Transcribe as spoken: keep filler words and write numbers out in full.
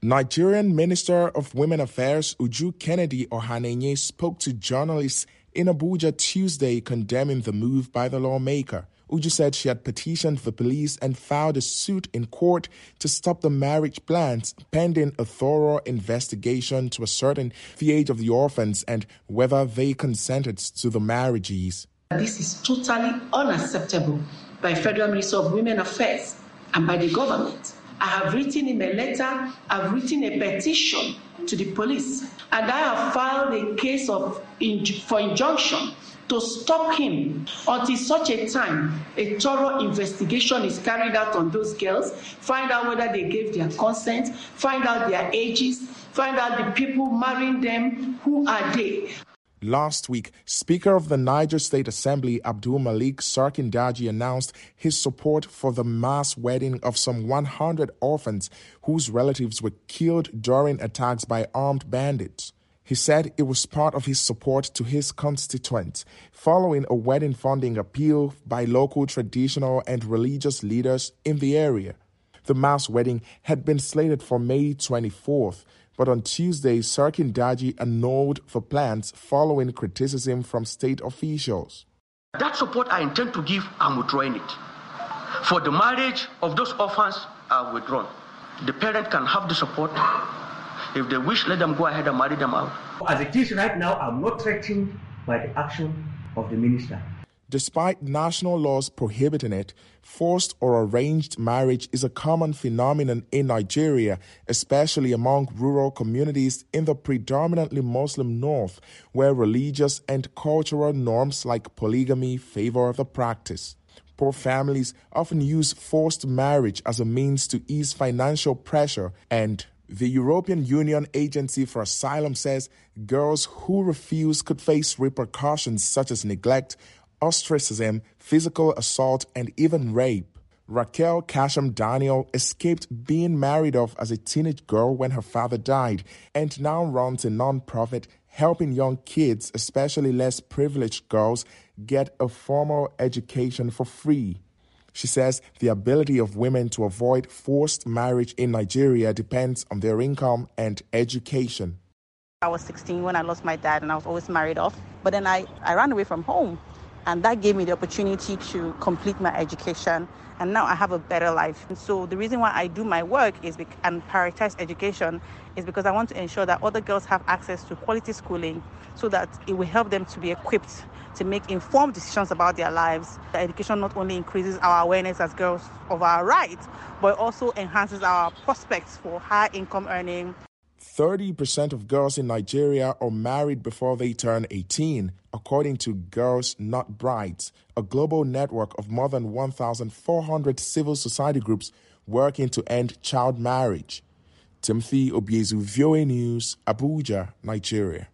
Nigerian Minister of Women Affairs Uju Kennedy Ohanenye spoke to journalists in Abuja Tuesday condemning the move by the lawmaker. Uju said she had petitioned the police and filed a suit in court to stop the marriage plans pending a thorough investigation to ascertain the age of the orphans and whether they consented to the marriages. This is totally unacceptable by Federal Minister of Women Affairs and by the government. I have written him a letter, I've written a petition to the police, and I have filed a case of inj- for injunction to stop him until such a time a thorough investigation is carried out on those girls, find out whether they gave their consent, find out their ages, find out the people marrying them, who are they. Last week, Speaker of the Niger State Assembly Abdul Malik Sarkindaji announced his support for the mass wedding of some one hundred orphans whose relatives were killed during attacks by armed bandits. He said it was part of his support to his constituents, following a wedding funding appeal by local traditional and religious leaders in the area. The mass wedding had been slated for May twenty-fourth, but on Tuesday, Sarkindaji annulled the plans following criticism from state officials. That support I intend to give, I'm withdrawing it. For the marriage of those orphans, I've withdrawn. The parent can have the support. If they wish, let them go ahead and marry them out. As it is right now, I'm not threatened by the action of the minister. Despite national laws prohibiting it, forced or arranged marriage is a common phenomenon in Nigeria, especially among rural communities in the predominantly Muslim north, where religious and cultural norms like polygamy favor the practice. Poor families often use forced marriage as a means to ease financial pressure, and the European Union Agency for Asylum says girls who refuse could face repercussions such as neglect, ostracism, physical assault, and even rape. Raquel Kasham Daniel escaped being married off as a teenage girl when her father died and now runs a non-profit helping young kids, especially less privileged girls, get a formal education for free. She says the ability of women to avoid forced marriage in Nigeria depends on their income and education. I was sixteen when I lost my dad and I was always married off, but then I, I ran away from home. And that gave me the opportunity to complete my education. And now I have a better life. And so the reason why I do my work is bec- and prioritize education is because I want to ensure that other girls have access to quality schooling so that it will help them to be equipped to make informed decisions about their lives. The education not only increases our awareness as girls of our rights, but also enhances our prospects for high income earning. thirty percent of girls in Nigeria are married before they turn eighteen, according to Girls Not Brides, a global network of more than one thousand four hundred civil society groups working to end child marriage. Timothy Obiezu, V O A News, Abuja, Nigeria.